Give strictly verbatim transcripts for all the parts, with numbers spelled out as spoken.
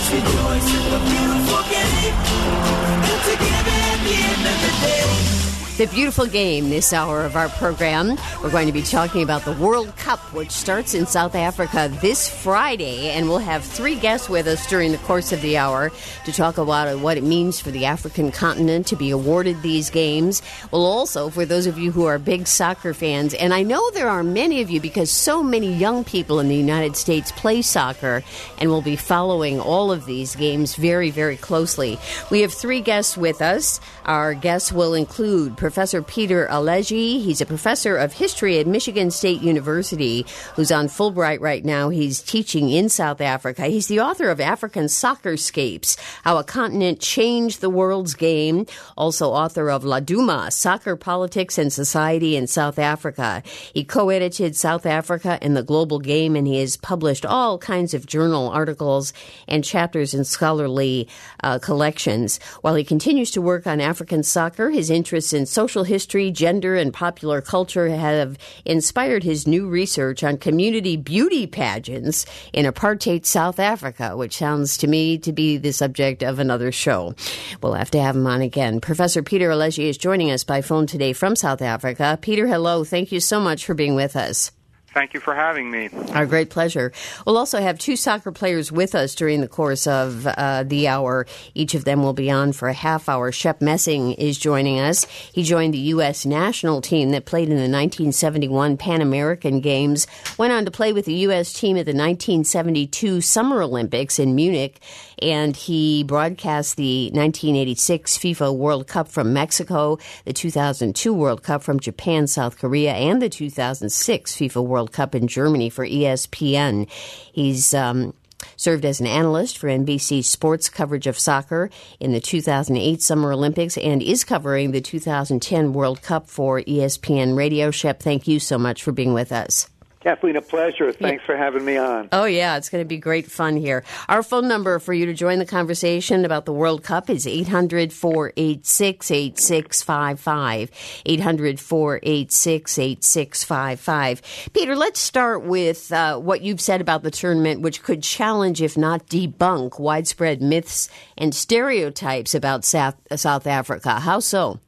Let's rejoice in the beautiful game, and together at the end of the day. The beautiful game this hour of our program. We're going to be talking about the World Cup, which starts in South Africa this Friday, and we'll have three guests with us during the course of the hour to talk about what it means for the African continent to be awarded these games. Well, also, for those of you who are big soccer fans, and I know there are many of you because so many young people in the United States play soccer, and we'll be following all of these games very, very closely. We have three guests with us. Our guests will include Professor Peter Alegi. He's a professor of history at Michigan State University who's on Fulbright right now. He's teaching in South Africa. He's the author of African Soccerscapes, How a Continent Changed the World's Game. Also author of Laduma, Soccer, Politics, and Society in South Africa. He co-edited South Africa and the Global Game, and he has published all kinds of journal articles and chapters in scholarly uh, collections. While he continues to work on African soccer, his interests in social history, gender, and popular culture have inspired his new research on community beauty pageants in apartheid South Africa, which sounds to me to be the subject of another show. We'll have to have him on again. Professor Peter Alegi is joining us by phone today from South Africa. Peter, hello. Thank you so much for being with us. Thank you for having me. Our great pleasure. We'll also have two soccer players with us during the course of uh, the hour. Each of them will be on for a half hour. Shep Messing is joining us. He joined the U S national team that played in the nineteen seventy-one Pan American Games, went on to play with the U S team at the nineteen seventy-two Summer Olympics in Munich, and he broadcast the nineteen eighty-six FIFA World Cup from Mexico, the two thousand two World Cup from Japan, South Korea, and the two thousand six FIFA World Cup in Germany for E S P N. He's um, served as an analyst for N B C Sports coverage of soccer in the two thousand eight Summer Olympics and is covering the two thousand ten World Cup for E S P N Radio. Shep, thank you so much for being with us. Kathleen, a pleasure. Thanks yeah. for having me on. Oh, yeah, it's going to be great fun here. Our phone number for you to join the conversation about the World Cup is eight hundred, four eight six, eight six five five, eight hundred, four eight six, eight six five five. Peter, let's start with uh, what you've said about the tournament, which could challenge, if not debunk, widespread myths and stereotypes about South, uh, South Africa. How so?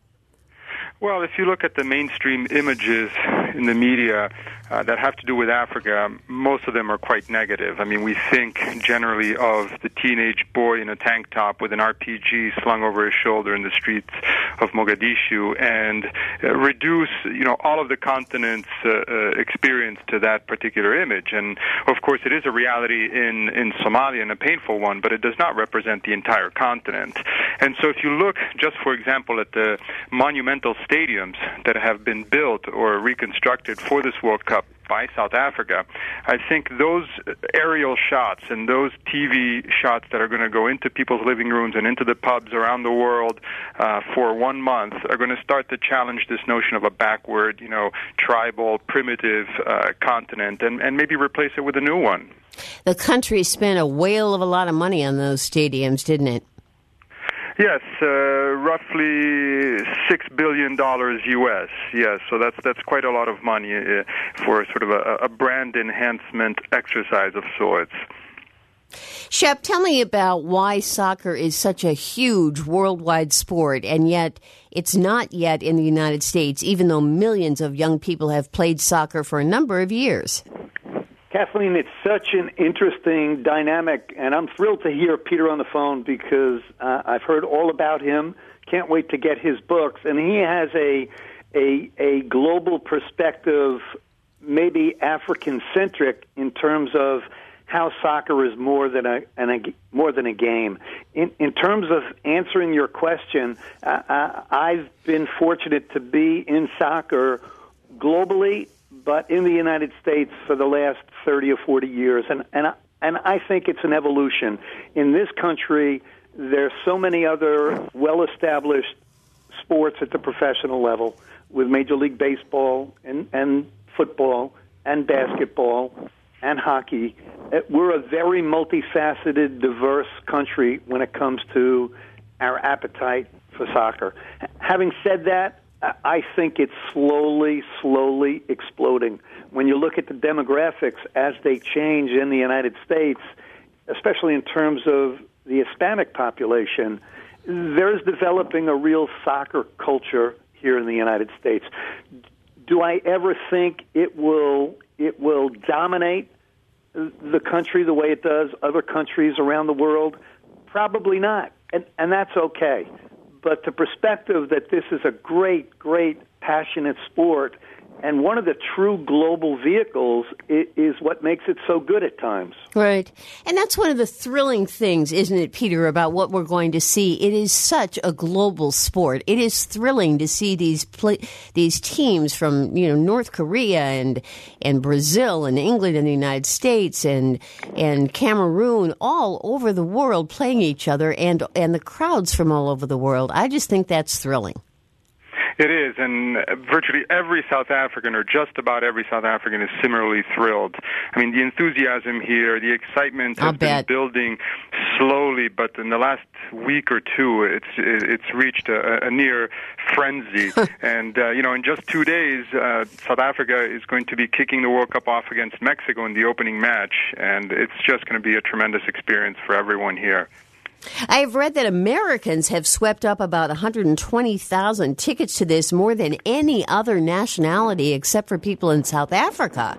Well, if you look at the mainstream images in the media uh, that have to do with Africa, most of them are quite negative. I mean, we think generally of the teenage boy in a tank top with an R P G slung over his shoulder in the streets of Mogadishu, and uh, reduce, you know, all of the continent's uh, uh, experience to that particular image. And of course, it is a reality in in Somalia, and a painful one, but it does not represent the entire continent. And so, if you look, just for example, at the monumental stadiums that have been built or reconstructed for this World Cup by South Africa, I think those aerial shots and those T V shots that are going to go into people's living rooms and into the pubs around the world uh, for one month are going to start to challenge this notion of a backward, you know, tribal, primitive uh, continent, and, and maybe replace it with a new one. The country spent a whale of a lot of money on those stadiums, didn't it? Yes, uh, roughly six billion dollars U S. Yes, so that's that's quite a lot of money uh, for sort of a, a brand enhancement exercise of sorts. Shep, tell me about why soccer is such a huge worldwide sport, and yet it's not yet in the United States, even though millions of young people have played soccer for a number of years. Kathleen, it's such an interesting dynamic, and I'm thrilled to hear Peter on the phone because uh, I've heard all about him. Can't wait to get his books, and he has a a, a global perspective, maybe African-centric in terms of how soccer is more than a, an a more than a game. In, in terms of answering your question, uh, uh, I've been fortunate to be in soccer globally, but in the United States for the last thirty or forty years, and and I, and I think it's an evolution. In this country, there's so many other well-established sports at the professional level, with Major League Baseball and, and football and basketball and hockey. We're a very multifaceted, diverse country when it comes to our appetite for soccer. Having said that, I think it's slowly, slowly exploding. When you look at the demographics as they change in the United States, especially in terms of the Hispanic population, there's developing a real soccer culture here in the United States. Do I ever think it will it will dominate the country the way it does other countries around the world? Probably not, and, and that's okay. But the perspective that this is a great, great, passionate sport, and one of the true global vehicles is what makes it so good at times. Right. And that's one of the thrilling things, isn't it, Peter, about what we're going to see. It is such a global sport. It is thrilling to see these play, these teams from, you know, North Korea and and Brazil and England and the United States and and Cameroon all over the world playing each other, and and the crowds from all over the world. I just think that's thrilling. It is, and virtually every South African, or just about every South African, is similarly thrilled. I mean, the enthusiasm here, the excitement has been building slowly, but in the last week or two, it's it's reached a, a near frenzy. And, uh, you know, in just two days, uh, South Africa is going to be kicking the World Cup off against Mexico in the opening match, and it's just going to be a tremendous experience for everyone here. I've read that Americans have swept up about one hundred twenty thousand tickets to this, more than any other nationality except for people in South Africa.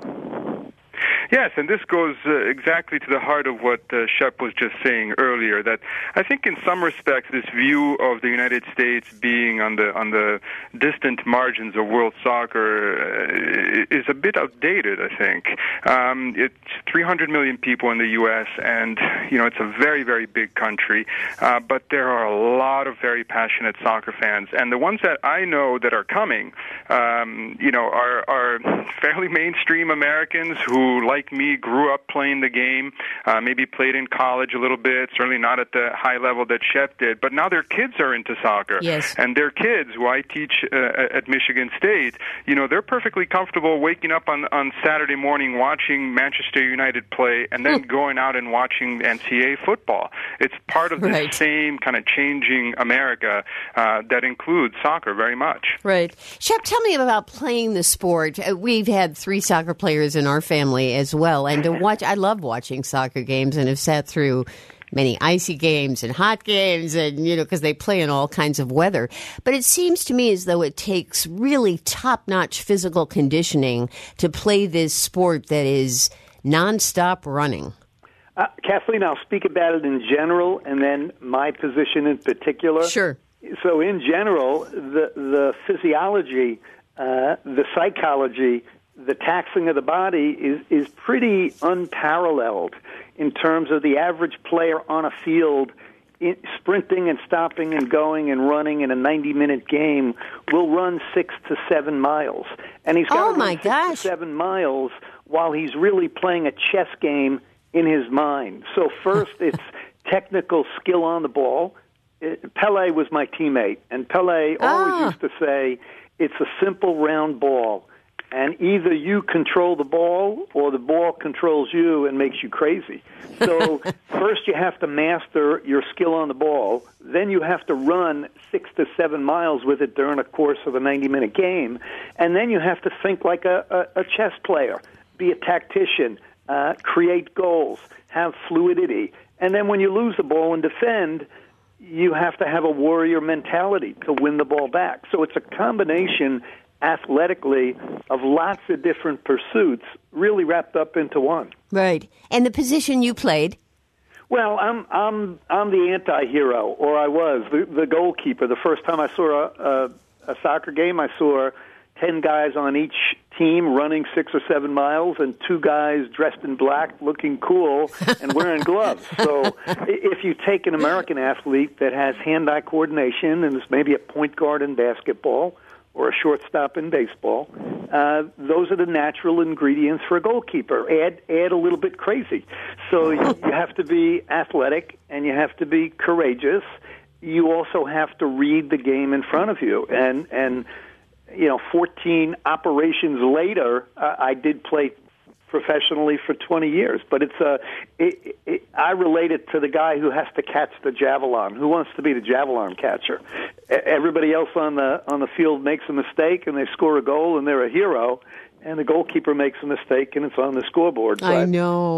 Yes, and this goes uh, exactly to the heart of what uh, Shep was just saying earlier, that I think in some respects this view of the United States being on the on the distant margins of world soccer uh, is a bit outdated, I think. Um, it's three hundred million people in the U S, and you know it's a very, very big country, uh, but there are a lot of very passionate soccer fans, and the ones that I know that are coming, um, you know, are, are fairly mainstream Americans who, like Like me, grew up playing the game, uh, maybe played in college a little bit, certainly not at the high level that Shep did, but now their kids are into soccer. Yes. And their kids, who I teach uh, at Michigan State, you know, they're perfectly comfortable waking up on, on Saturday morning watching Manchester United play and then going out and watching N C A A football. It's part of the right. same kind of changing America uh, that includes soccer very much. Right. Shep, tell me about playing the sport. We've had three soccer players in our family as well, and to watch, I love watching soccer games and have sat through many icy games and hot games, and you know, because they play in all kinds of weather. But it seems to me as though it takes really top-notch physical conditioning to play this sport that is nonstop running. Uh, Kathleen, I'll speak about it in general, and then my position in particular. Sure. So, in general, the the physiology, uh, the psychology, the taxing of the body is, is pretty unparalleled in terms of the average player on a field in, sprinting and stopping and going and running in a ninety-minute game will run six to seven miles. And he's got oh to my run six gosh. to seven miles while he's really playing a chess game in his mind. So first it's technical skill on the ball. It, Pele was my teammate, and Pele always ah. used to say, it's a simple round ball. And either you control the ball or the ball controls you and makes you crazy. So first you have to master your skill on the ball. Then you have to run six to seven miles with it during a course of a ninety-minute game. And then you have to think like a, a, a chess player, be a tactician, uh, create goals, have fluidity. And then when you lose the ball and defend, you have to have a warrior mentality to win the ball back. So it's a combination athletically of lots of different pursuits really wrapped up into one. Right. And the position you played? Well, I'm I'm I'm the anti-hero, or I was, the, the goalkeeper. The first time I saw a, a, a soccer game, I saw ten guys on each team running six or seven miles and two guys dressed in black looking cool and wearing gloves. So if you take an American athlete that has hand-eye coordination and is maybe a point guard in basketball or a shortstop in baseball, uh, those are the natural ingredients for a goalkeeper. Add add a little bit crazy. So you, you have to be athletic and you have to be courageous. You also have to read the game in front of you. And, and you know, fourteen operations later, uh, I did play professionally for twenty years. But it's a, it, it, I relate it to the guy who has to catch the javelin. Who wants to be the javelin catcher? Everybody else on the on the field makes a mistake and they score a goal and they're a hero, and the goalkeeper makes a mistake and it's on the scoreboard. I know.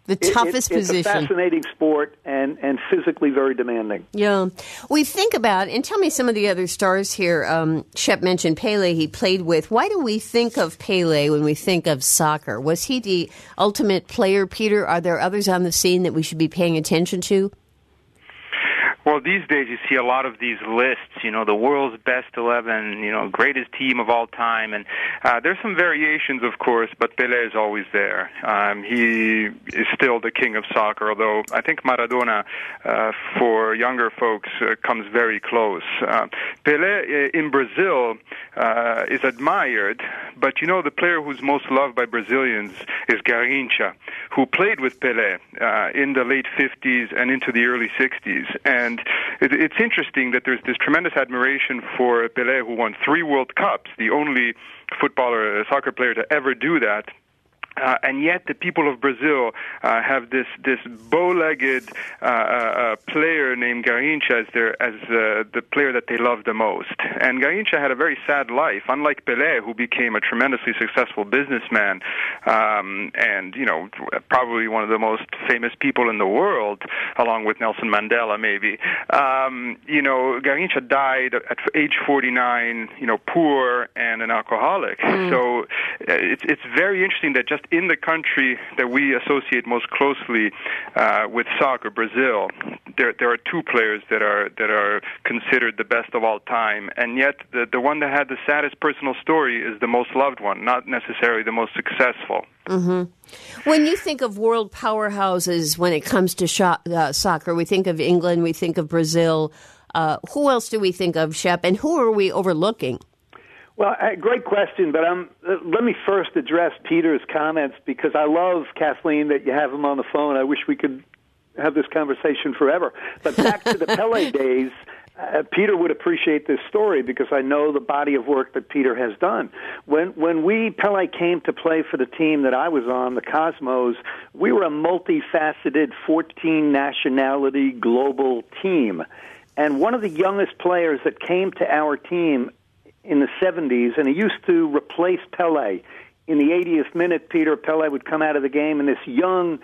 The toughest it, it, it's position. It's a fascinating sport and, and physically very demanding. Yeah. We think about, and tell me some of the other stars here. Um, Shep mentioned Pele he played with. Why do we think of Pele when we think of soccer? Was he the ultimate player, Peter? Are there others on the scene that we should be paying attention to? Well, these days you see a lot of these lists, you know, the world's best eleven, you know, greatest team of all time. And uh, there's some variations, of course, but Pelé is always there. Um, he is still the king of soccer, although I think Maradona, uh, for younger folks, uh, comes very close. Uh, Pelé in Brazil uh, is admired, but, you know, the player who's most loved by Brazilians is Garrincha, who played with Pelé uh, in the late fifties and into the early sixties. And it, it's interesting that there's this tremendous admiration for Pelé, who won three World Cups, the only footballer, soccer player to ever do that. Uh, and yet the people of Brazil uh, have this this bow-legged uh, uh, player named Garrincha as their as uh, the player that they love the most. And Garrincha had a very sad life, unlike Pelé, who became a tremendously successful businessman um, and, you know, probably one of the most famous people in the world, along with Nelson Mandela, maybe. Um, you know, Garrincha died at age forty-nine, you know, poor and an alcoholic. Mm. So uh, it's it's very interesting that just in the country that we associate most closely uh, with soccer, Brazil, there there are two players that are that are considered the best of all time, and yet the the one that had the saddest personal story is the most loved one, not necessarily the most successful. Mm-hmm. When you think of world powerhouses when it comes to sho- uh, soccer, we think of England, we think of Brazil. Uh, who else do we think of, Shep, and who are we overlooking? Well, uh, great question, but um, uh, let me first address Peter's comments because I love, Kathleen, that you have him on the phone. I wish we could have this conversation forever. But back to the Pelé days, uh, Peter would appreciate this story because I know the body of work that Peter has done. When when we, Pelé came to play for the team that I was on, the Cosmos, we were a multifaceted fourteen-nationality global team. And one of the youngest players that came to our team in the seventies, and he used to replace Pelé. In the eightieth minute, Peter, Pelé would come out of the game, and this young,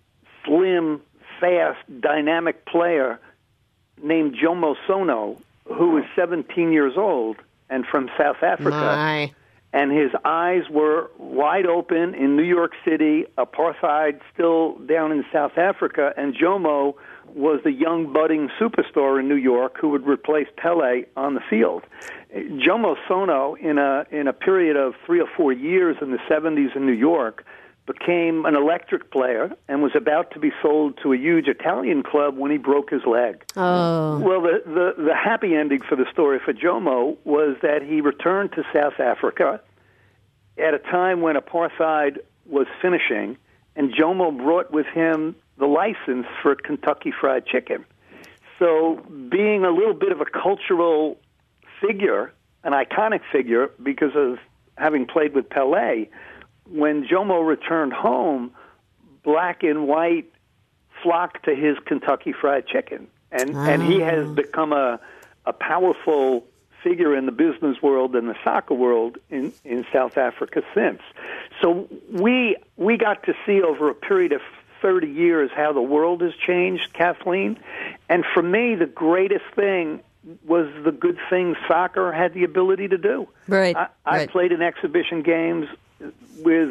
slim, fast, dynamic player named Jomo Sono, who was seventeen years old and from South Africa. My. And his eyes were wide open in New York City, apartheid still down in South Africa, and Jomo was the young budding superstar in New York who would replace Pelé on the field. Jomo Sono, in a in a period of three or four years in the seventies in New York, became an electric player and was about to be sold to a huge Italian club when he broke his leg. Oh. Well, the, the, the happy ending for the story for Jomo was that he returned to South Africa at a time when apartheid was finishing, and Jomo brought with him the license for Kentucky Fried Chicken. So being a little bit of a cultural figure, an iconic figure, because of having played with Pelé, when Jomo returned home, black and white flocked to his Kentucky Fried Chicken. And oh. and he has become a, a powerful figure in the business world and the soccer world in, in South Africa since. So we we got to see over a period of thirty years how the world has changed, Kathleen. And for me, the greatest thing was the good things soccer had the ability to do. Right. I, I right. played in exhibition games with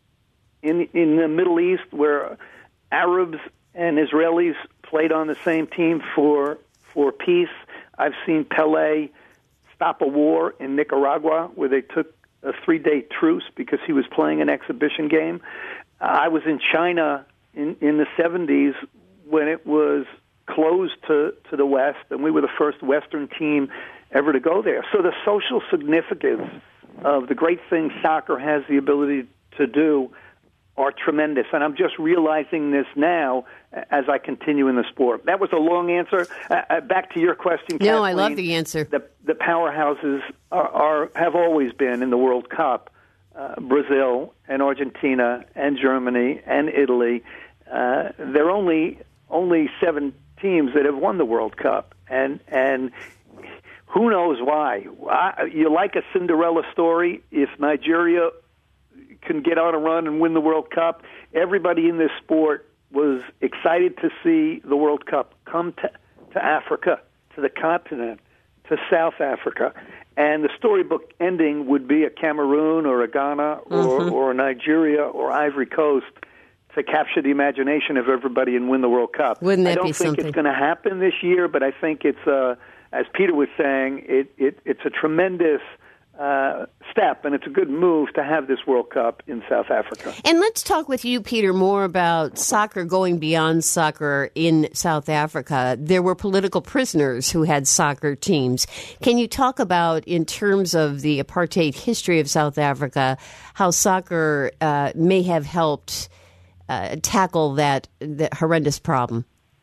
in in the Middle East where Arabs and Israelis played on the same team for for peace. I've seen Pelé stop a war in Nicaragua where they took a three-day truce because he was playing an exhibition game. I was in China in, in the seventies when it was closed to, to the West, and we were the first Western team ever to go there. So the social significance of the great things soccer has the ability to do are tremendous, and I'm just realizing this now as I continue in the sport. That was a long answer. Uh, back to your question, Kathleen. No, I love the answer. The, the powerhouses are, are have always been in the World Cup, uh, Brazil and Argentina and Germany and Italy. Uh, there are only only seven teams that have won the World Cup, and and who knows why. I, you like a Cinderella story. If Nigeria can get on a run and win the World Cup, everybody in this sport was excited to see the World Cup come to, to Africa, to the continent, to South Africa. And the storybook ending would be a Cameroon or a Ghana or, mm-hmm. or a Nigeria or Ivory Coast to capture the imagination of everybody and win the World Cup. Wouldn't that I don't be think something? It's going to happen this year, but I think it's, uh, as Peter was saying, it, it, it's a tremendous uh, step, and it's a good move to have this World Cup in South Africa. And let's talk with you, Peter, more about soccer going beyond soccer in South Africa. There were political prisoners who had soccer teams. Can you talk about, in terms of the apartheid history of South Africa, how soccer uh, may have helped uh, tackle that, that horrendous problem?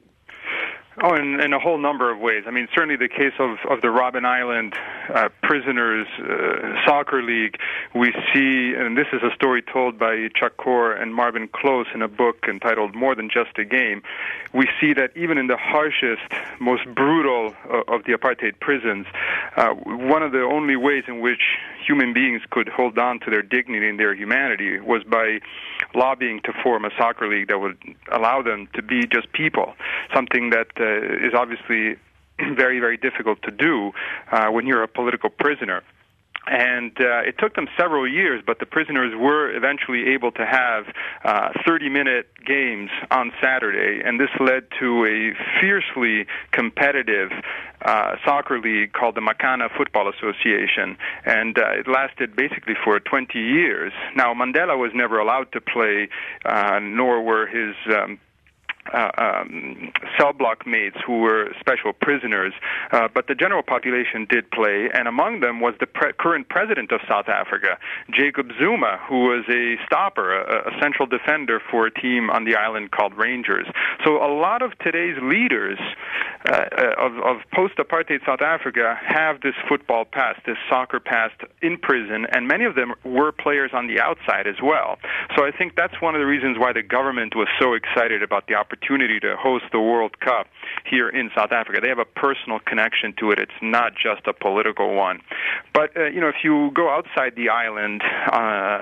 Oh, in, in a whole number of ways. I mean, certainly the case of, of the Robben Island uh, Prisoners uh, Soccer League, we see, and this is a story told by Chuck Core and Marvin Close in a book entitled More Than Just a Game. We see that even in the harshest, most brutal uh, of the apartheid prisons, uh, one of the only ways in which human beings could hold on to their dignity and their humanity was by lobbying to form a soccer league that would allow them to be just people, something that uh, is obviously very, very difficult to do uh, when you're a political prisoner. And uh, it took them several years, but the prisoners were eventually able to have uh, thirty-minute games on Saturday, and this led to a fiercely competitive uh, soccer league called the Makana Football Association, and uh, it lasted basically for twenty years. Now, Mandela was never allowed to play, uh, nor were his um, Uh, um, cell block mates who were special prisoners, uh, but the general population did play, and among them was the pre- current president of South Africa, Jacob Zuma, who was a stopper, a, a central defender for a team on the island called Rangers. So a lot of today's leaders uh, of, of post-apartheid South Africa have this football past, this soccer past in prison, and many of them were players on the outside as well. So I think that's one of the reasons why the government was so excited about the opportunity opportunity to host the World Cup here in South Africa. They have a personal connection to it. It's not just a political one. But, uh, you know, if you go outside the island, uh,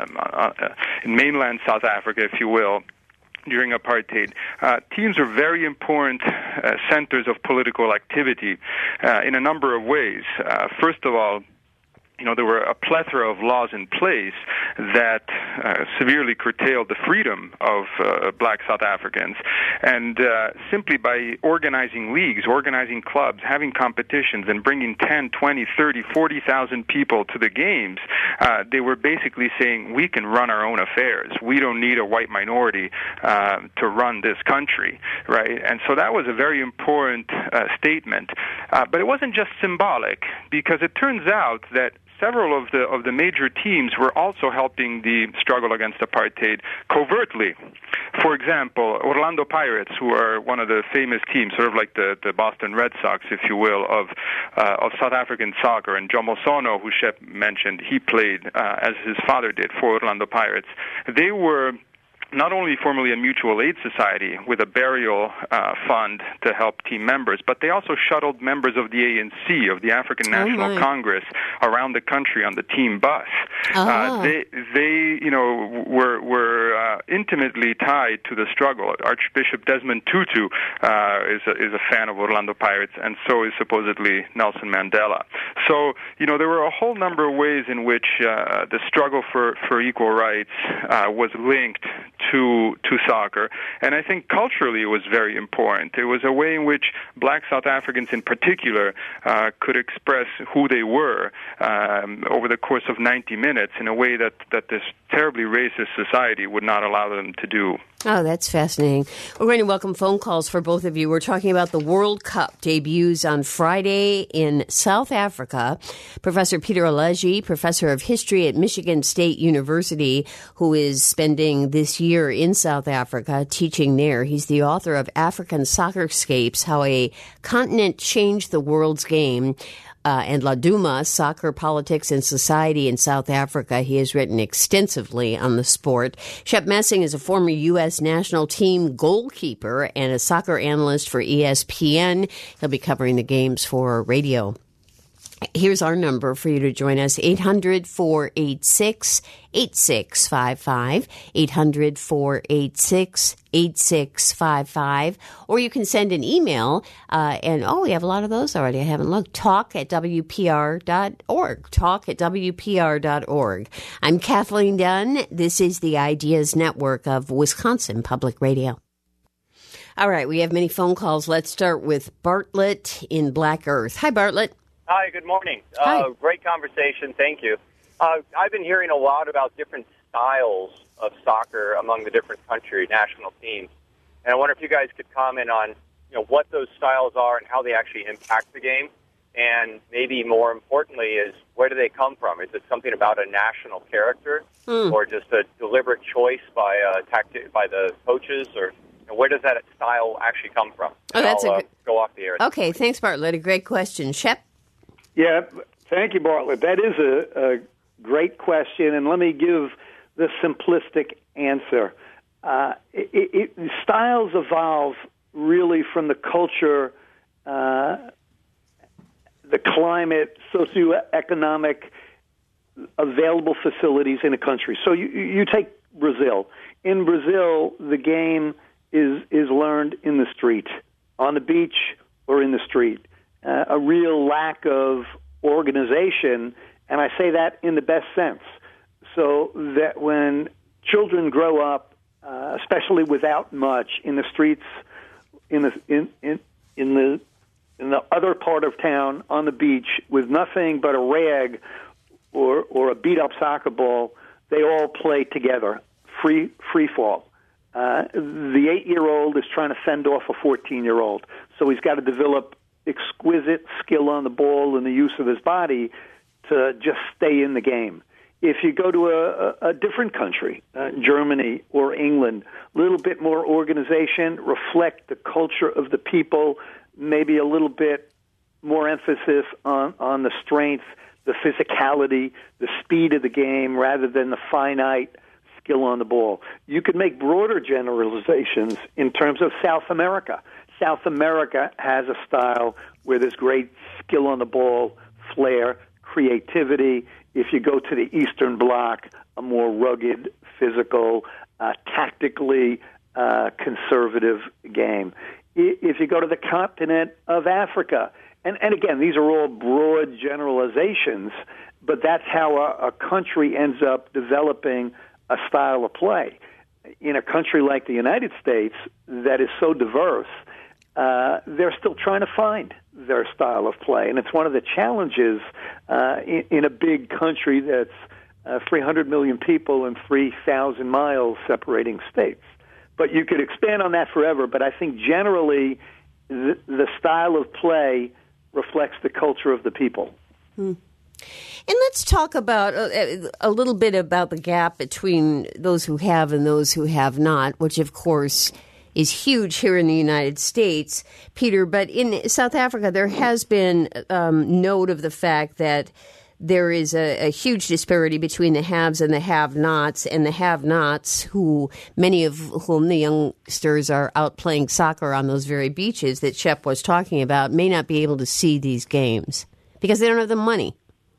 uh, in mainland South Africa, if you will, during apartheid, uh, teams were very important uh, centers of political activity uh, in a number of ways. Uh, first of all, you know, there were a plethora of laws in place that uh, severely curtailed the freedom of uh, black South Africans. And uh, simply by organizing leagues, organizing clubs, having competitions, and bringing ten, twenty, thirty, forty thousand people to the games, uh, they were basically saying, we can run our own affairs. We don't need a white minority uh, to run this country, right? And so that was a very important uh, statement. Uh, but it wasn't just symbolic, because it turns out that several of the of the major teams were also helping the struggle against apartheid covertly. For example, Orlando Pirates, who are one of the famous teams, sort of like the, the Boston Red Sox, if you will, of uh, of South African soccer, and Jomo Sono, who Shep mentioned, he played uh, as his father did for Orlando Pirates. They were not only formerly a mutual aid society with a burial uh, fund to help team members, but they also shuttled members of the A N C, of the African National oh Congress, around the country on the team bus. Oh. Uh, they, they, you know, were were uh, intimately tied to the struggle. Archbishop Desmond Tutu uh, is a, is a fan of Orlando Pirates, and so is supposedly Nelson Mandela. So, you know, there were a whole number of ways in which uh, the struggle for for equal rights uh, was linked to to soccer, and I think culturally it was very important. It was a way in which black South Africans in particular uh, could express who they were um, over the course of ninety minutes in a way that, that this terribly racist society would not allow them to do. Oh, that's fascinating. We're going to welcome phone calls for both of you. We're talking about the World Cup debuts on Friday in South Africa. Professor Peter Alegi, professor of history at Michigan State University, who is spending this year in South Africa teaching there. He's the author of African Soccerscapes, How a Continent Changed the World's Game. Uh, and Laduma, Soccer, Politics, and Society in South Africa. He has written extensively on the sport. Shep Messing is a former U S national team goalkeeper and a soccer analyst for E S P N. He'll be covering the games for radio. Here's our number for you to join us, eight hundred, four eight six, eight six five five, eight hundred, four eight six, eight six five five, or you can send an email, uh, and, oh, we have a lot of those already. I haven't looked. Talk at W P R dot org. Talk at W P R dot org. I'm Kathleen Dunn. This is the Ideas Network of Wisconsin Public Radio. All right, we have many phone calls. Let's start with Bartlett in Black Earth. Hi, Bartlett. Hi, good morning. Hi. Uh, great conversation. Thank you. Uh, I've been hearing a lot about different styles of soccer among the different country national teams. And I wonder if you guys could comment on, you know, what those styles are and how they actually impact the game. And maybe more importantly is, where do they come from? Is it something about a national character Mm. or just a deliberate choice by uh, tacti- by the coaches? Or you know, where does that style actually come from? Oh, that's I'll a uh, good- go off the air. Okay, thanks, Bartlett. A great question. Shep? Yeah, thank you, Bartlett. That is a, a great question, and let me give the simplistic answer. Uh, it, it, styles evolve really from the culture, uh, the climate, socioeconomic, available facilities in a country. So you, you take Brazil. In Brazil, the game is is learned in the street, on the beach or in the street. Uh, a real lack of organization, and I say that in the best sense, so that when children grow up, uh, especially without much, in the streets, in the in, in in the in the other part of town, on the beach, with nothing but a rag or or a beat up soccer ball, they all play together, free free fall. Uh, the eight-year-old is trying to fend off a fourteen-year-old, so he's got to develop exquisite skill on the ball and the use of his body to just stay in the game. If you go to a, a, a different country, uh, Germany or England, a little bit more organization, reflect the culture of the people, maybe a little bit more emphasis on, on the strength, the physicality, the speed of the game, rather than the finite skill on the ball. You could make broader generalizations in terms of South America. South America has a style where there's great skill on the ball, flair, creativity. If you go to the Eastern Bloc, a more rugged, physical, uh, tactically uh, conservative game. If you go to the continent of Africa, and, and again, these are all broad generalizations, but that's how a, a country ends up developing a style of play. In a country like the United States that is so diverse, Uh, they're still trying to find their style of play, and it's one of the challenges uh, in, in a big country that's uh, three hundred million people and three thousand miles separating states. But you could expand on that forever, but I think generally the, the style of play reflects the culture of the people. Hmm. And let's talk about a, a little bit about the gap between those who have and those who have not, which, of course, is huge here in the United States, Peter. But in South Africa, there has been um, note of the fact that there is a, a huge disparity between the haves and the have-nots, and the have-nots, who many of whom the youngsters are out playing soccer on those very beaches that Shep was talking about, may not be able to see these games because they don't have the money.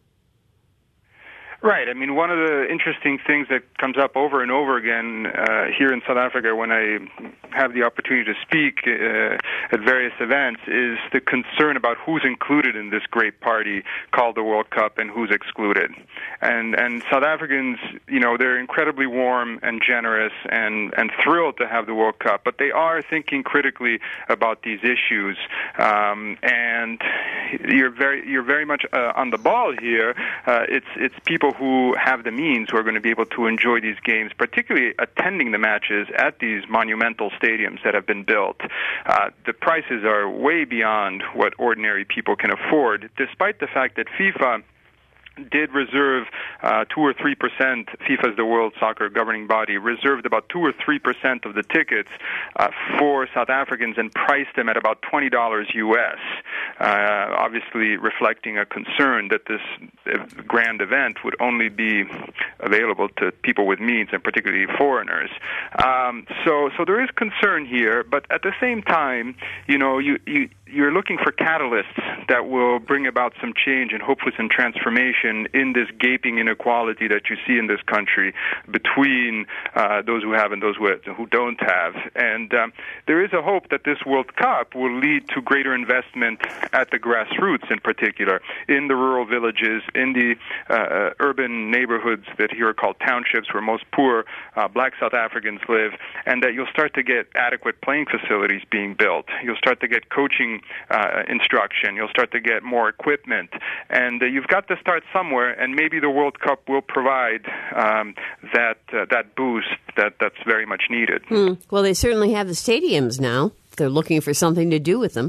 Right. I mean, one of the interesting things that comes up over and over again uh, here in South Africa when I have the opportunity to speak uh, at various events is the concern about who's included in this great party called the World Cup and who's excluded. And and South Africans, you know, they're incredibly warm and generous and, and thrilled to have the World Cup, but they are thinking critically about these issues. Um, and you're very you're very much uh, on the ball here. Uh, it's it's people who have the means who are going to be able to enjoy these games, particularly attending the matches at these monumental stadiums that have been built. Uh, the prices are way beyond what ordinary people can afford, despite the fact that FIFA did reserve uh, two or three percent. FIFA is the world soccer governing body, reserved about two or three percent of the tickets uh, for South Africans and priced them at about twenty dollars U S. Uh, obviously, reflecting a concern that this uh, grand event would only be available to people with means, and particularly foreigners. Um, so, so there is concern here, but at the same time, you know, you you. you're looking for catalysts that will bring about some change and hopefully some transformation in this gaping inequality that you see in this country between uh, those who have and those who, who don't have. And um, there is a hope that this World Cup will lead to greater investment at the grassroots in particular, in the rural villages, in the uh, urban neighborhoods that here are called townships where most poor uh, black South Africans live, and that you'll start to get adequate playing facilities being built. You'll start to get coaching uh, instruction. You'll start to get more equipment. And uh, you've got to start somewhere, and maybe the World Cup will provide um, that uh, that boost that, that's very much needed. Hmm. Well, they certainly have the stadiums now. They're looking for something to do with them.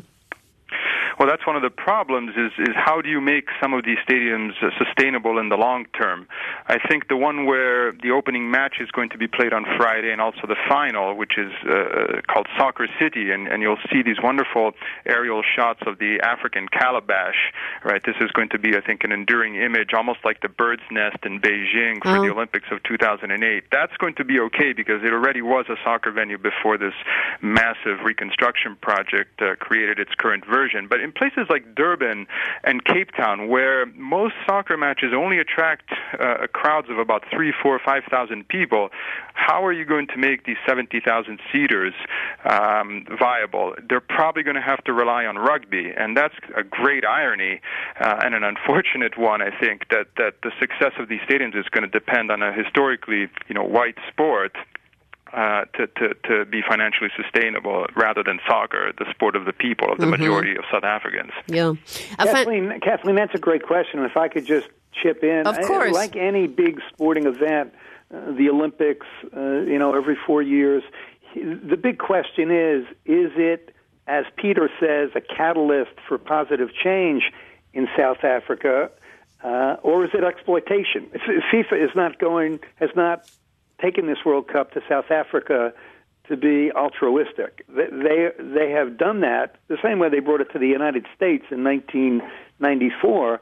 Well, that's one of the problems is, is how do you make some of these stadiums uh, sustainable in the long term? I think the one where the opening match is going to be played on Friday and also the final, which is uh, called Soccer City, and, and you'll see these wonderful aerial shots of the African calabash, right? This is going to be, I think, an enduring image, almost like the bird's nest in Beijing for oh. the Olympics of two thousand eight. That's going to be okay because it already was a soccer venue before this massive reconstruction project uh, created its current version. But in places like Durban and Cape Town, where most soccer matches only attract uh, crowds of about three, four, five thousand people, how are you going to make these seventy thousand seaters um, viable? They're probably going to have to rely on rugby, and that's a great irony uh, and an unfortunate one. I think that that the success of these stadiums is going to depend on a historically, you know, white sport. Uh, to, to, to be financially sustainable rather than soccer, the sport of the people, of the mm-hmm. majority of South Africans. Yeah. Kathleen, find... Kathleen, that's a great question. If I could just chip in. Of course. I, like any big sporting event, uh, the Olympics, uh, you know, every four years, the big question is, is it, as Peter says, a catalyst for positive change in South Africa, uh, or is it exploitation? FIFA is not going, has not taken this World Cup to South Africa to be altruistic. They, they they have done that the same way they brought it to the United States in nineteen ninety-four,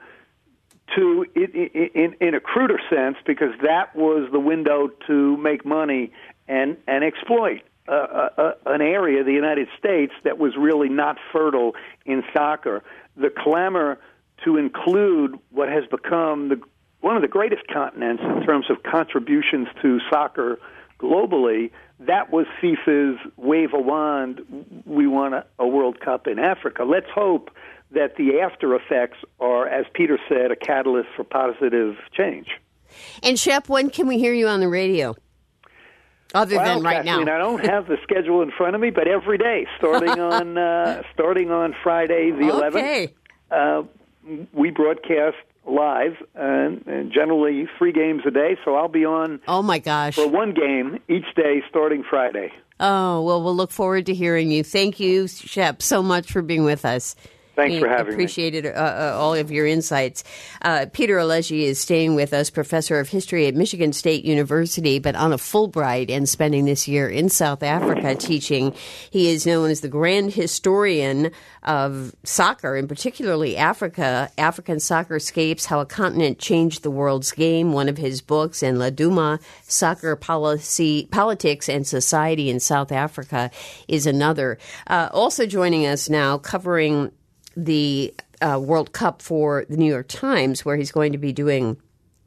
to in, in, in a cruder sense, because that was the window to make money and and exploit uh, uh, an area, the United States, that was really not fertile in soccer. The clamor to include what has become the one of the greatest continents in terms of contributions to soccer globally, that was FIFA's wave a wand, we want a, a World Cup in Africa. Let's hope that the after effects are, as Peter said, a catalyst for positive change. And Shep, when can we hear you on the radio? Other well, than right Kathleen, now. I don't have the schedule in front of me, but every day, starting on uh, starting on Friday the eleventh, okay. uh, we broadcast live, and, and generally three games a day, so I'll be on oh my gosh. for one game each day starting Friday. Oh, well, we'll look forward to hearing you. Thank you, Shep, so much for being with us. Thanks we for having appreciated, me. Appreciated uh, uh, all of your insights. Uh, Peter Alegi is staying with us, professor of history at Michigan State University, but on a Fulbright and spending this year in South Africa teaching. He is known as the grand historian of soccer, and particularly Africa, African Soccerscapes, How a Continent Changed the World's Game, one of his books, and Laduma, Soccer Policy, Politics and Society in South Africa is another. Uh, also joining us now, covering the uh, World Cup for the New York Times, where he's going to be doing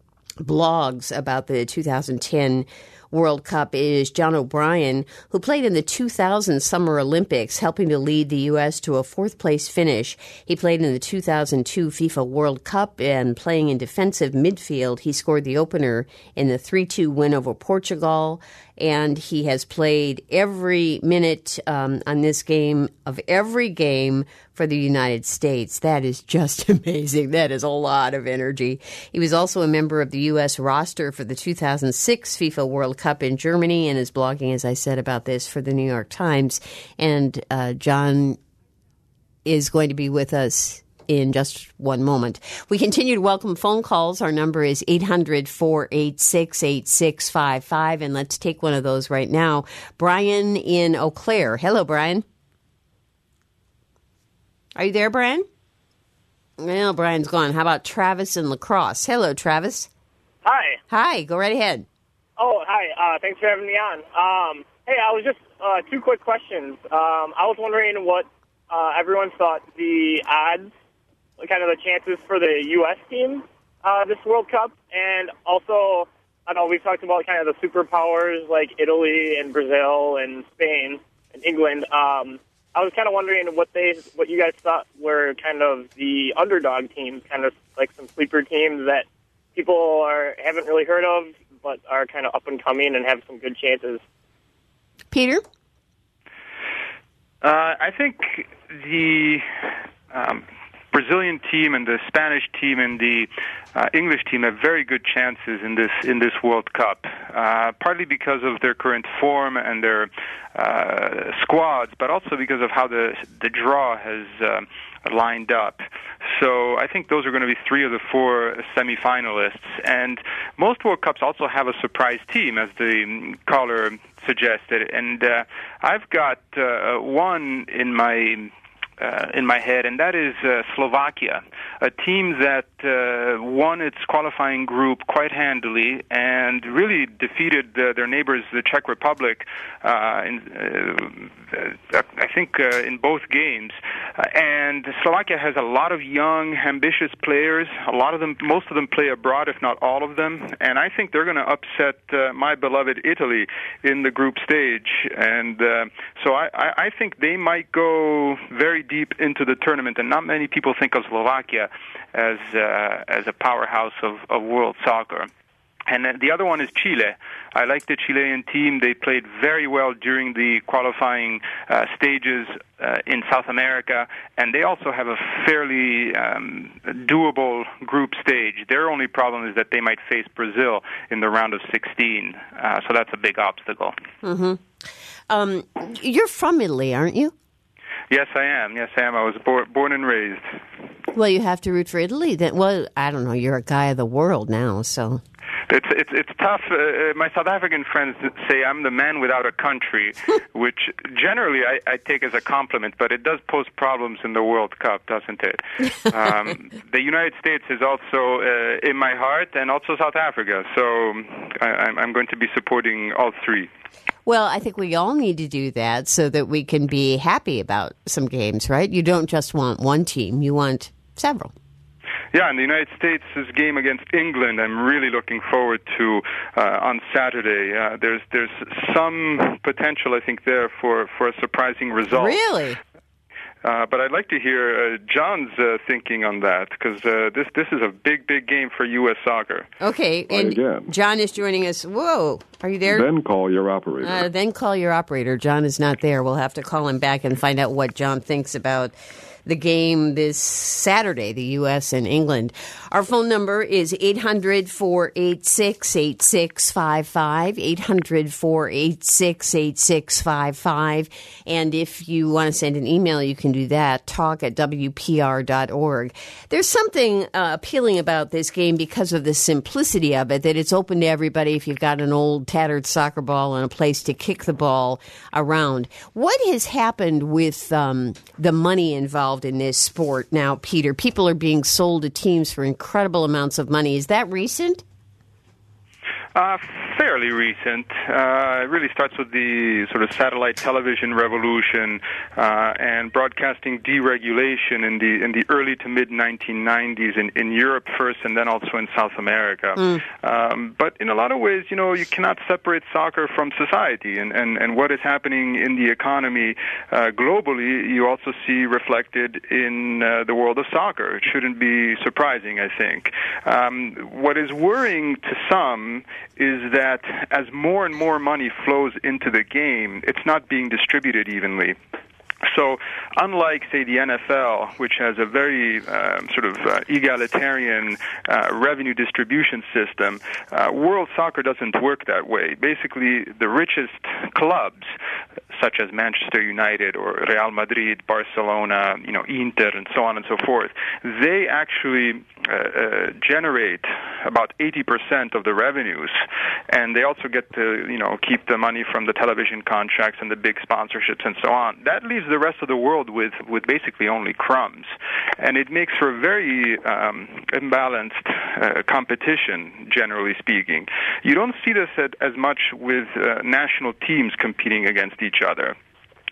blogs about the two thousand ten World Cup, is John O'Brien, who played in the two thousand Summer Olympics, helping to lead the U S to a fourth-place finish. He played in the two thousand two FIFA World Cup, and playing in defensive midfield, he scored the opener in the three two win over Portugal, and he has played every minute um, on this game of every game for the United States. That is just amazing. That is a lot of energy. He was also a member of the U S roster for the two thousand six FIFA World Cup in Germany, and is blogging, as I said, about this for the New York Times. And uh, John is going to be with us in just one moment. We continue to welcome phone calls. Our number is eight hundred, four eight six, eight six five five, and let's take one of those right now. Brian in Eau Claire. Hello, Brian. Are you there, Brian? Well, Brian's gone. How about Travis in La Crosse? Hello, Travis. Hi. Hi. Go right ahead. Oh, hi. Uh, thanks for having me on. Um, hey, I was just uh, two quick questions. Um, I was wondering what uh, everyone thought the odds, kind of the chances for the U S team uh, this World Cup, and also, I know we've talked about kind of the superpowers like Italy and Brazil and Spain and England. Um, I was kind of wondering what they, what you guys thought were kind of the underdog teams, kind of like some sleeper teams that people are haven't really heard of, but are kind of up and coming and have some good chances. Peter? Uh, I think the um, Brazilian team and the Spanish team and the uh, English team have very good chances in this in this World Cup, uh, partly because of their current form and their uh, squads, but also because of how the the draw has uh, lined up. So I think those are going to be three of the four semifinalists. And most World Cups also have a surprise team, as the caller suggested. And uh, I've got uh, one in my uh, in my head, and that is uh, Slovakia, a team that uh, won its qualifying group quite handily and really defeated uh, their neighbors, the Czech Republic, uh, in, uh, I think uh, in both games. Uh, and Slovakia has a lot of young, ambitious players. A lot of them, most of them play abroad, if not all of them. And I think they're going to upset uh, my beloved Italy in the group stage. And uh, so I, I, I think they might go very deep into the tournament. And not many people think of Slovakia as uh, as a powerhouse of, of world soccer. And then the other one is Chile. I like the Chilean team. They played very well during the qualifying uh, stages uh, in South America, and they also have a fairly um, doable group stage. Their only problem is that they might face Brazil in the round of sixteen, uh, so that's a big obstacle. Mm-hmm. Um, you're from Italy, aren't you? Yes, I am. Yes, I am. I was bo- born and raised. Well, you have to root for Italy. Then, well, I don't know. You're a guy of the world now, so... It's it's it's tough. Uh, my South African friends say I'm the man without a country, which generally I, I take as a compliment, but it does pose problems in the World Cup, doesn't it? Um, the United States is also uh, in my heart, and also South Africa. So I, I'm going to be supporting all three. Well, I think we all need to do that so that we can be happy about some games, right? You don't just want one team; you want several. Yeah, and the United States' game against England, I'm really looking forward to uh, on Saturday. Uh, there's there's some potential, I think, there for, for a surprising result. Really? Uh, but I'd like to hear uh, John's uh, thinking on that, because uh, this this is a big, big game for U S soccer. Okay, and again. John is joining us. Whoa, are you there? Then call your operator. Uh, then call your operator. John is not there. We'll have to call him back and find out what John thinks about the game this Saturday, the U S and England. Our phone number is eight hundred, four eight six, eight six five five, eight hundred, four eight six, eight six five five. And if you want to send an email, you can do that, talk at W P R dot org. There's something uh, appealing about this game because of the simplicity of it, that it's open to everybody if you've got an old tattered soccer ball and a place to kick the ball around. What has happened with um, the money involved in this sport now, Peter? People are being sold to teams for incredible amounts of money. Is that recent? Uh, fairly recent. Uh, it really starts with the sort of satellite television revolution uh, and broadcasting deregulation in the in the early to mid nineteen nineties in, in Europe first, and then also in South America. Mm. Um, but in a lot of ways, you know, you cannot separate soccer from society, and, and, and what is happening in the economy uh, globally, you also see reflected in uh, the world of soccer. It shouldn't be surprising, I think. Um, what is worrying to some is that as more and more money flows into the game, it's not being distributed evenly. So unlike, say, the N F L, which has a very um, sort of uh, egalitarian uh, revenue distribution system, uh, world soccer doesn't work that way. Basically, the richest clubs, such as Manchester United or Real Madrid, Barcelona, you know, Inter, and so on and so forth, they actually uh, uh, generate about eighty percent of the revenues, and they also get to, you know, keep the money from the television contracts and the big sponsorships and so on. That leaves the rest of the world with, with basically only crumbs. And it makes for a very um, imbalanced uh, competition, generally speaking. You don't see this at, as much with uh, national teams competing against each other.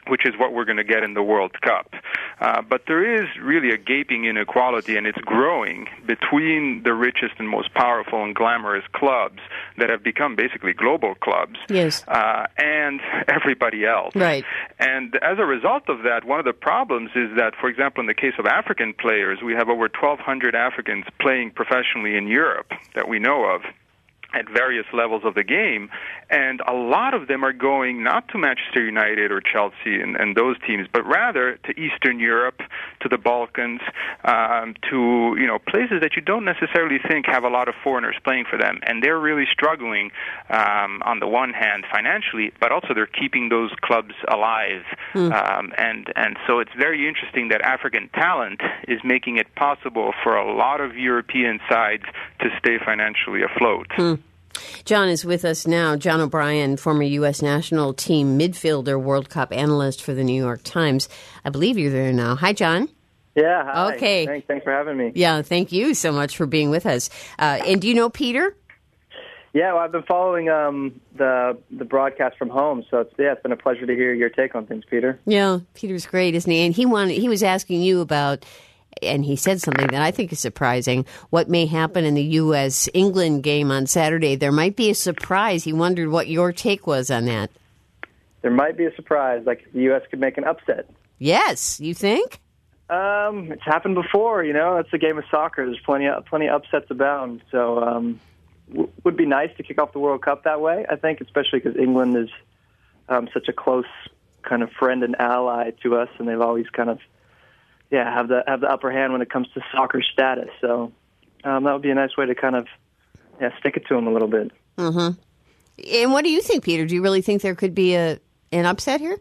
which is what we're going to get in the World Cup. Uh, but there is really a gaping inequality, and it's growing between the richest and most powerful and glamorous clubs that have become basically global clubs, yes, uh, and everybody else. Right. And as a result of that, one of the problems is that, for example, in the case of African players, we have over twelve hundred Africans playing professionally in Europe that we know of, at various levels of the game, and a lot of them are going not to Manchester United or Chelsea and, and those teams, but rather to Eastern Europe, to the Balkans, um, to you know places that you don't necessarily think have a lot of foreigners playing for them, and they're really struggling um, on the one hand financially, but also they're keeping those clubs alive, mm. um, and and so it's very interesting that African talent is making it possible for a lot of European sides to stay financially afloat. Mm. John is with us now. John O'Brien, former U S national team midfielder, World Cup analyst for the New York Times. I believe you're there now. Hi, John. Yeah, hi. Okay. Thanks, thanks for having me. Yeah, thank you so much for being with us. Uh, and do you know Peter? Yeah, well, I've been following um, the the broadcast from home, so it's, yeah, it's been a pleasure to hear your take on things, Peter. Yeah, Peter's great, isn't he? And he wanted he was asking you about, and he said something that I think is surprising, what may happen in the U S England game on Saturday. There might be a surprise. He wondered what your take was on that. There might be a surprise, like the U S could make an upset. Yes, you think? Um, it's happened before, you know. It's a game of soccer. There's plenty of, plenty of upsets abound. So um, w- would be nice to kick off the World Cup that way, I think, especially because England is um, such a close kind of friend and ally to us, and they've always kind of Yeah, have the have the upper hand when it comes to soccer status. So um, that would be a nice way to kind of yeah stick it to them a little bit. Mm-hmm. And what do you think, Peter? Do you really think there could be a an upset here?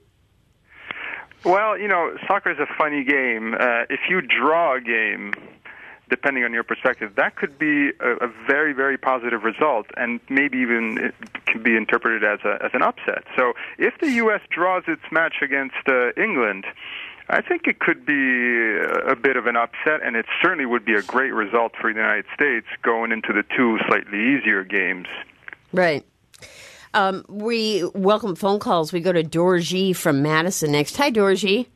Well, you know, soccer is a funny game. Uh, if you draw a game, depending on your perspective, that could be a, a very, very positive result, and maybe even it can be interpreted as a as an upset. So if the U S draws its match against uh, England, I think it could be a bit of an upset, and it certainly would be a great result for the United States going into the two slightly easier games. Right. Um, we welcome phone calls. We go to Dorji from Madison next. Hi, Dorji.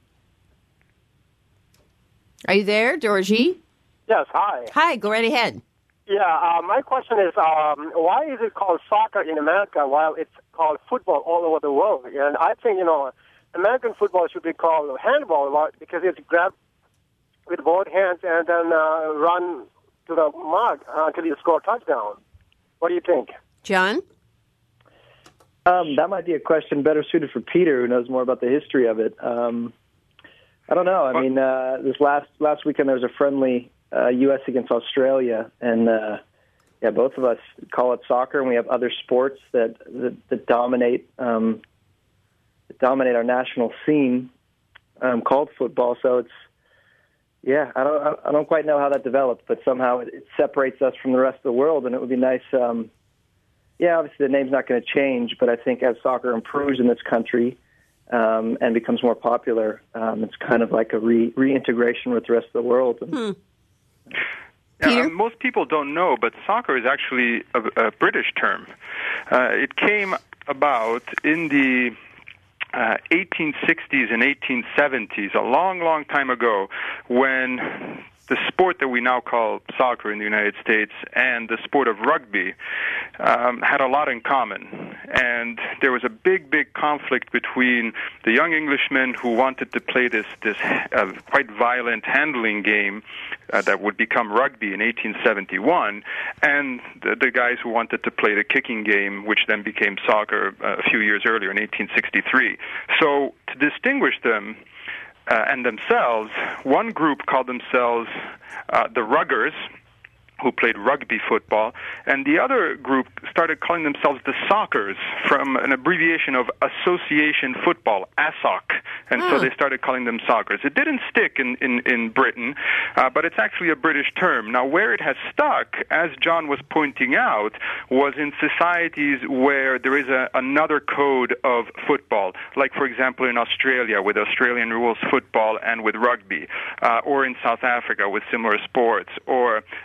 Are you there, Dorji? Yes, hi. Hi, go right ahead. Yeah, uh, my question is, um, why is it called soccer in America while it's called football all over the world? And I think, you know, American football should be called handball because it's grab with both hands and then uh, run to the mark until you score a touchdown. What do you think? John? Um, that might be a question better suited for Peter, who knows more about the history of it. Um, I don't know. I mean, uh, this last last weekend there was a friendly uh, U S against Australia, and uh, yeah, both of us call it soccer, and we have other sports that that, that dominate um, that dominate our national scene um, called football. So it's yeah, I don't I don't quite know how that developed, but somehow it, it separates us from the rest of the world, and it would be nice. Um, yeah, obviously the name's not going to change, but I think as soccer improves in this country um, and becomes more popular, um, it's kind of like a re- reintegration with the rest of the world. Hmm. Yeah, uh, most people don't know, but soccer is actually a, a British term. Uh, it came about in the uh, eighteen sixties and eighteen seventies, a long, long time ago, when the sport that we now call soccer in the United States and the sport of rugby um, had a lot in common. And there was a big, big conflict between the young Englishmen who wanted to play this, this uh, quite violent handling game uh, that would become rugby in eighteen seventy-one, and the, the guys who wanted to play the kicking game, which then became soccer uh, a few years earlier in eighteen sixty-three. So to distinguish them, Uh, and themselves, one group called themselves uh, the Ruggers, who played rugby football, and the other group started calling themselves the Sockers, from an abbreviation of Association Football, A S O C, and oh. so they started calling them Sockers. It didn't stick in, in, in Britain, uh, but it's actually a British term. Now, where it has stuck, as John was pointing out, was in societies where there is a, another code of football, like, for example, in Australia with Australian rules football and with rugby, uh, or in South Africa with similar sports, or uh, in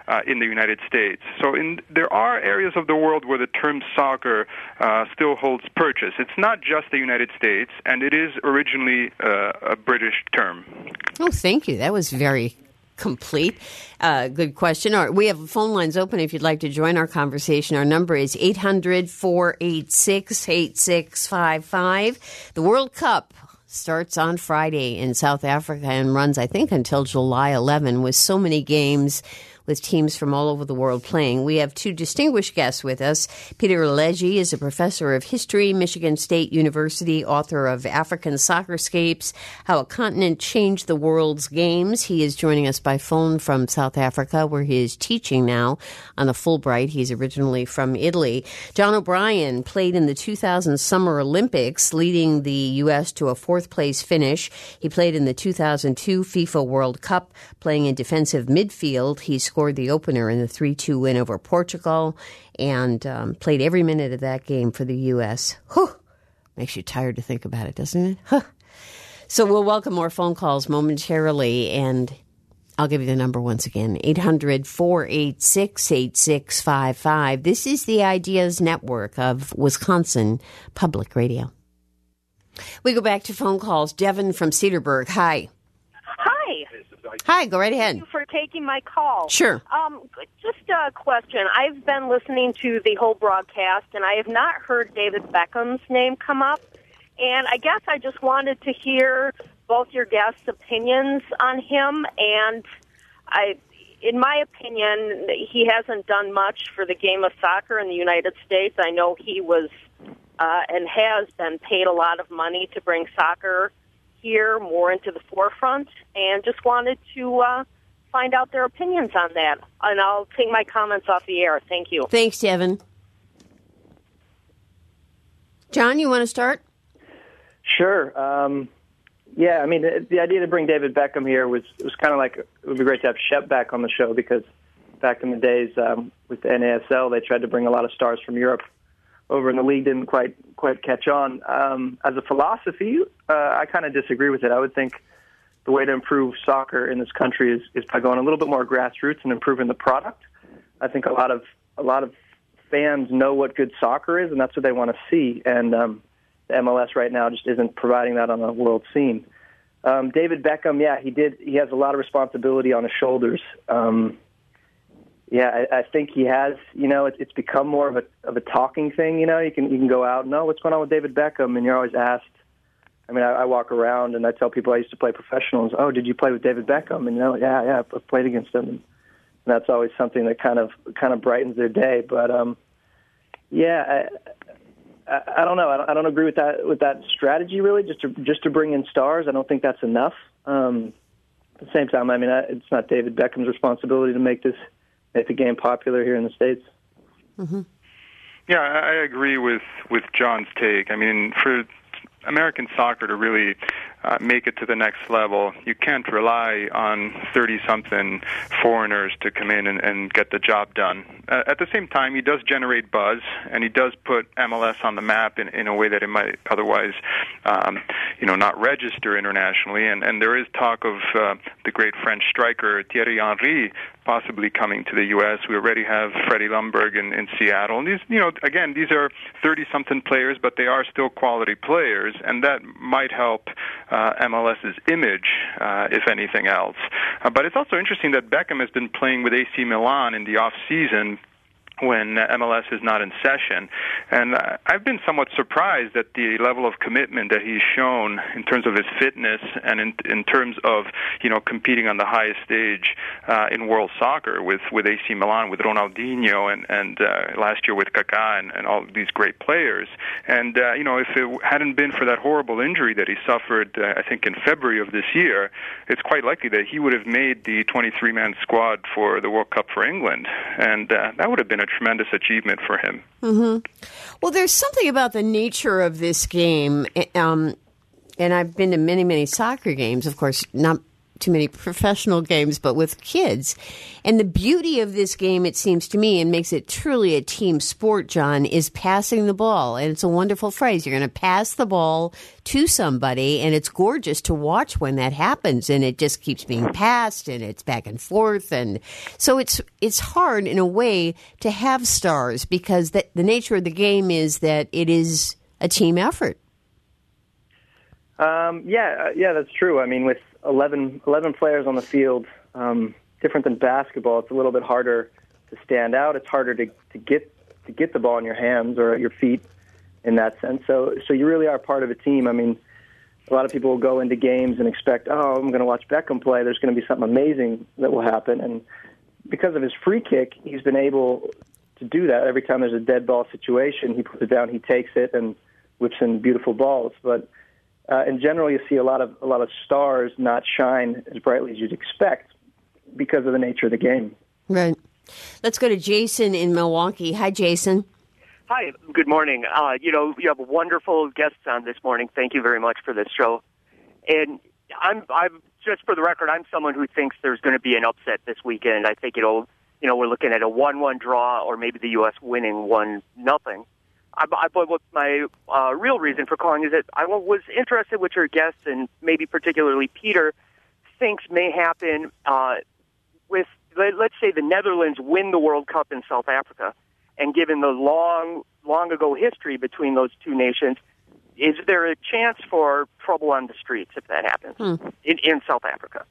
the United States. So in, there are areas of the world where the term soccer uh, still holds purchase. It's not just the United States, and it is originally uh, a British term. Oh, thank you. That was very complete. Uh, good question. All right, we have phone lines open if you'd like to join our conversation. Our number is eight hundred, four eight six, eight six five five. The World Cup starts on Friday in South Africa and runs, I think, until July eleventh, with so many games with teams from all over the world playing. We have two distinguished guests with us. Peter Ledji is a professor of history, Michigan State University, author of African Soccerscapes, How a Continent Changed the World's Games. He is joining us by phone from South Africa, where he is teaching now on a Fulbright. He's originally from Italy. John O'Brien played in the two thousand Summer Olympics, leading the U S to a fourth-place finish. He played in the two thousand two FIFA World Cup, playing in defensive midfield. He scored the opener in the three two win over Portugal and um, played every minute of that game for the U S. Whew! Makes you tired to think about it, doesn't it? Huh. So we'll welcome more phone calls momentarily, and I'll give you the number once again, eight hundred, four eight six, eight six five five. This is the Ideas Network of Wisconsin Public Radio. We go back to phone calls. Devin from Cedarburg. Hi. Hi. Hi, go right ahead. Thank you for taking my call. Sure. Um, just a question. I've been listening to the whole broadcast, and I have not heard David Beckham's name come up. And I guess I just wanted to hear both your guests' opinions on him. And I, in my opinion, he hasn't done much for the game of soccer in the United States. I know he was uh, and has been paid a lot of money to bring soccer here more into the forefront, and just wanted to uh, find out their opinions on that. And I'll take my comments off the air. Thank you. Thanks, Devin. John, you want to start? Sure. Um, yeah, I mean, the, the idea to bring David Beckham here was was kind of like, it would be great to have Shep back on the show, because back in the days um, with the N A S L, they tried to bring a lot of stars from Europe over, and the league didn't quite quite catch on. Um, as a philosophy, uh, I kind of disagree with it. I would think the way to improve soccer in this country is, is by going a little bit more grassroots and improving the product. I think a lot of a lot of fans know what good soccer is, and that's what they want to see. And um, the M L S right now just isn't providing that on the world scene. Um, David Beckham, yeah, he did. He has a lot of responsibility on his shoulders. Um, Yeah, I, I think he has. You know, it, it's become more of a of a talking thing. You know, you can you can go out and, oh, what's going on with David Beckham, and you're always asked. I mean, I, I walk around and I tell people I used to play professionals. Oh, did you play with David Beckham? And you know, yeah, yeah, I played against him. And that's always something that kind of kind of brightens their day. But um, yeah, I, I, I don't know. I don't, I don't agree with that with that strategy really. Just to just to bring in stars, I don't think that's enough. Um, at the same time, I mean, I, it's not David Beckham's responsibility to make this. Make the game popular here in the States. Mm-hmm. Yeah, I agree with, with John's take. I mean, for American soccer to really uh, make it to the next level, you can't rely on thirty-something foreigners to come in and, and get the job done. Uh, at the same time, he does generate buzz, and he does put M L S on the map in, in a way that it might otherwise, um, you know, not register internationally. And, and there is talk of uh, the great French striker Thierry Henry possibly coming to the U S. We already have Freddie Lumberg in, in Seattle. And these, you know, again, these are thirty-something players, but they are still quality players, and that might help uh, MLS's image, uh, if anything else. Uh, but it's also interesting that Beckham has been playing with A C Milan in the off-season when M L S is not in session. And uh, I've been somewhat surprised at the level of commitment that he's shown in terms of his fitness and in, in terms of, you know, competing on the highest stage uh, in world soccer with, with A C Milan, with Ronaldinho, and, and uh, last year with Kaká and, and all these great players. And, uh, you know, if it hadn't been for that horrible injury that he suffered, uh, I think in February of this year, it's quite likely that he would have made the twenty-three man squad for the World Cup for England. And uh, that would have been a tremendous achievement for him. Mm-hmm. Well, there's something about the nature of this game, um, and I've been to many, many soccer games, of course, not too many professional games, but with kids. And the beauty of this game, it seems to me, and makes it truly a team sport, John, is passing the ball. And it's a wonderful phrase. You're going to pass the ball to somebody, and it's gorgeous to watch when that happens. And it just keeps being passed, and it's back and forth. And so it's it's hard in a way to have stars because the, the nature of the game is that it is a team effort. Um, yeah, yeah, that's true. I mean, with eleven, eleven players on the field, um, different than basketball, it's a little bit harder to stand out. It's harder to, to get to get the ball in your hands or at your feet in that sense. So, so you really are part of a team. I mean, a lot of people will go into games and expect, oh, I'm going to watch Beckham play. There's going to be something amazing that will happen. And because of his free kick, he's been able to do that. Every time there's a dead ball situation, he puts it down, he takes it, and whips in beautiful balls. But uh, in general, you see a lot of a lot of stars not shine as brightly as you'd expect because of the nature of the game. Right. Let's go to Jason in Milwaukee. Hi, Jason. Hi, good morning. Uh, you know, you have wonderful guests on this morning. Thank you very much for this show. And I'm, I'm just for the record, I'm someone who thinks there's going to be an upset this weekend. I think it'll, you know, we're looking at a one-one draw or maybe the U S winning one nothing. I, I, but what my uh, real reason for calling is that I was interested what your guests and maybe particularly Peter thinks may happen uh, with, let's say, the Netherlands win the World Cup in South Africa. And given the long, long ago history between those two nations, is there a chance for trouble on the streets if that happens hmm. in, in South Africa?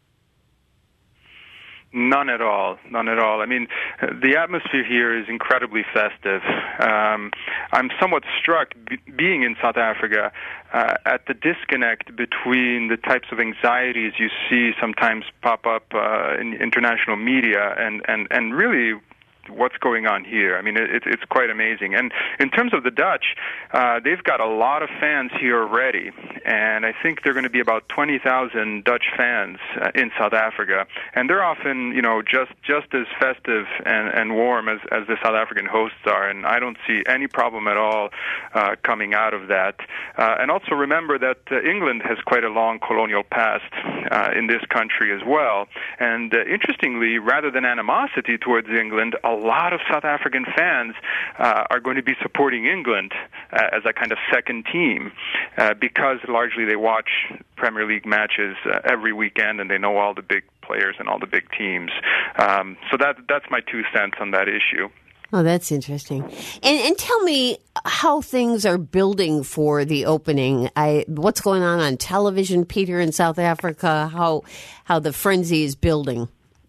None at all. None at all. I mean, the atmosphere here is incredibly festive. Um, I'm somewhat struck, b- being in South Africa, uh, at the disconnect between the types of anxieties you see sometimes pop up uh, in international media and, and, and really what's going on here. I mean, it, it's quite amazing. And in terms of the Dutch, uh, they've got a lot of fans here already, and I think they're going to be about twenty thousand Dutch fans uh, in South Africa, and they're often, you know, just just as festive and, and warm as, as the South African hosts are, and I don't see any problem at all uh, coming out of that. Uh, and also remember that uh, England has quite a long colonial past uh, in this country as well, and uh, interestingly, rather than animosity towards England, a lot of South African fans uh, are going to be supporting England uh, as a kind of second team uh, because largely they watch Premier League matches uh, every weekend and they know all the big players and all the big teams. Um, so that that's my two cents on that issue. Oh, that's interesting. And, and tell me how things are building for the opening. I, what's going on on television, Peter, in South Africa? How how the frenzy is building?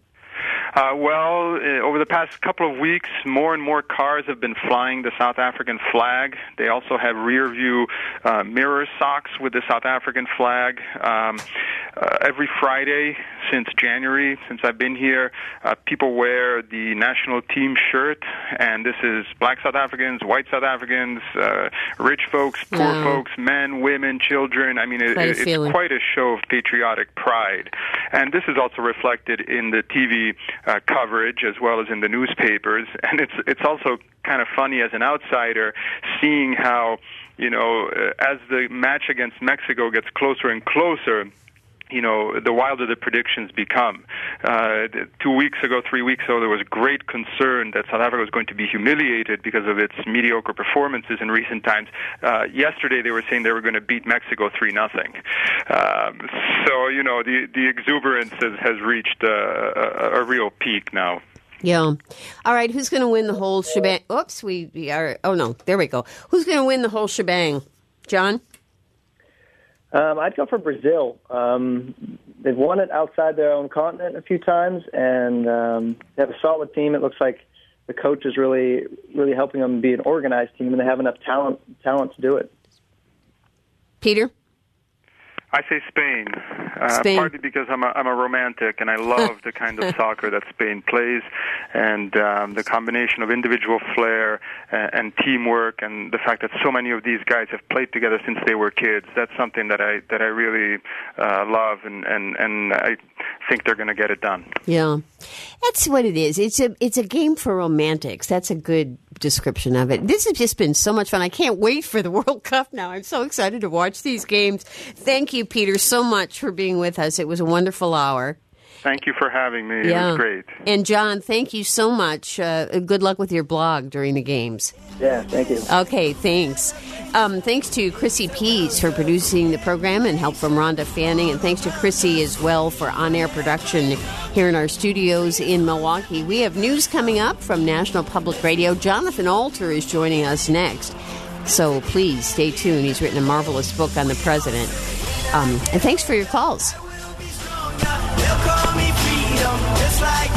Uh, well, uh, over the past couple of weeks, more and more cars have been flying the South African flag. They also have rear-view uh, mirror socks with the South African flag. Um, uh, every Friday since January, since I've been here, uh, people wear the national team shirt, and this is black South Africans, white South Africans, uh, rich folks, poor wow. folks, men, women, children. I mean, it, it, it's feeling. quite a show of patriotic pride. And this is also reflected in the T V Uh, coverage as well as in the newspapers, and it's it's also kind of funny as an outsider seeing how, you know, uh, as the match against Mexico gets closer and closer, you know, the wilder the predictions become. Uh, two weeks ago, three weeks ago, there was great concern that South Africa was going to be humiliated because of its mediocre performances in recent times. Uh, yesterday, they were saying they were going to beat Mexico three nothing. Um, so, you know, the, the exuberance has, has reached uh, a, a real peak now. Yeah. All right, who's going to win the whole shebang? Oops, we, we are, oh no, there we go. Who's going to win the whole shebang? John? Um, I'd go for Brazil. Um, they've won it outside their own continent a few times, and um, they have a solid team. It looks like the coach is really, really helping them be an organized team, and they have enough talent, talent to do it. Peter? I say Spain, uh, Spain. partly because I'm a, I'm a romantic and I love the kind of soccer that Spain plays, and um, the combination of individual flair and, and teamwork, and the fact that so many of these guys have played together since they were kids. That's something that I that I really uh, love, and, and, and I think they're going to get it done. Yeah, that's what it is. It's a it's a game for romantics. That's a good description of it. This has just been so much fun. I can't wait for the World Cup now. I'm so excited to watch these games. Thank you, you, Peter, so much for being with us. It was a wonderful hour. Thank you for having me. Yeah. It was great. And, John, thank you so much. Uh, good luck with your blog during the games. Yeah, thank you. Okay, thanks. Um, thanks to Chrissy Pease for producing the program and help from Rhonda Fanning. And thanks to Chrissy as well for on-air production here in our studios in Milwaukee. We have news coming up from National Public Radio. Jonathan Alter is joining us next. So please stay tuned. He's written a marvelous book on the president. Um, and thanks for your calls. They'll call me freedom, just like